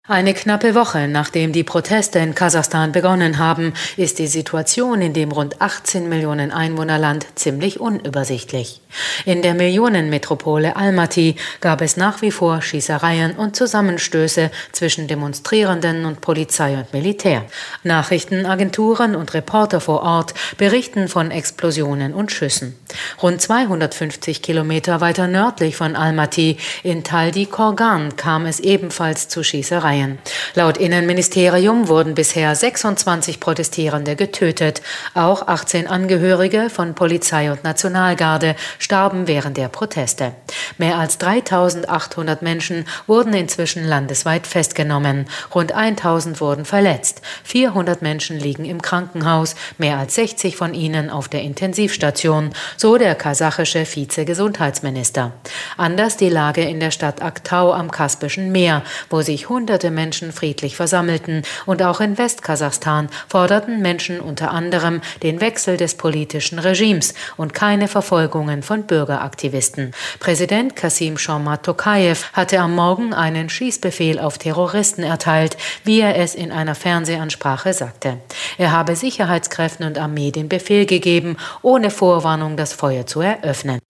Eine knappe Woche nachdem die Proteste in Kasachstan begonnen haben, ist die Situation in dem rund 18 Millionen Einwohnerland ziemlich unübersichtlich. In der Millionenmetropole Almaty gab es nach wie vor Schießereien und Zusammenstöße zwischen Demonstrierenden und Polizei und Militär. Nachrichtenagenturen und Reporter vor Ort berichten von Explosionen und Schüssen. Rund 250 Kilometer weiter nördlich von Almaty, in Taldi Korgan, kam es ebenfalls zu Schießereien. Laut Innenministerium wurden bisher 26 Protestierende getötet. Auch 18 Angehörige von Polizei und Nationalgarde starben während der Proteste. Mehr als 3.800 Menschen wurden inzwischen landesweit festgenommen. Rund 1.000 wurden verletzt. 400 Menschen liegen im Krankenhaus, mehr als 60 von ihnen auf der Intensivstation, so der kasachische Vizegesundheitsminister. Anders die Lage in der Stadt Aktau am Kaspischen Meer, wo sich hunderte Menschen friedlich versammelten, und auch in Westkasachstan forderten Menschen unter anderem den Wechsel des politischen Regimes und keine Verfolgungen von Bürgeraktivisten. Präsident Kassym-Jomart Tokayew hatte am Morgen einen Schießbefehl auf Terroristen erteilt, wie er es in einer Fernsehansprache sagte. Er habe Sicherheitskräften und Armee den Befehl gegeben, ohne Vorwarnung das Feuer zu eröffnen.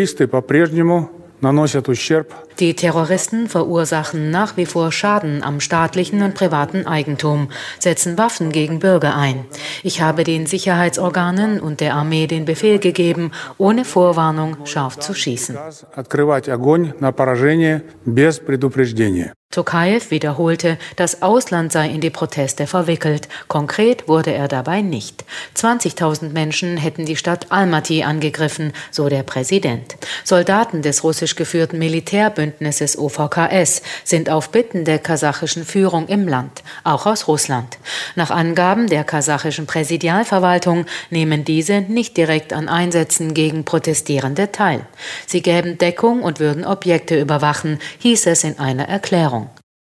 Die Terroristen verursachen nach wie vor Schaden am staatlichen und privaten Eigentum, setzen Waffen gegen Bürger ein. Ich habe den Sicherheitsorganen und der Armee den Befehl gegeben, ohne Vorwarnung scharf zu schießen. Tokayew wiederholte, das Ausland sei in die Proteste verwickelt. Konkret wurde er dabei nicht. 20.000 Menschen hätten die Stadt Almaty angegriffen, so der Präsident. Soldaten des russisch geführten Militärbündnisses OVKS sind auf Bitten der kasachischen Führung im Land, auch aus Russland. Nach Angaben der kasachischen Präsidialverwaltung nehmen diese nicht direkt an Einsätzen gegen Protestierende teil. Sie gäben Deckung und würden Objekte überwachen, hieß es in einer Erklärung.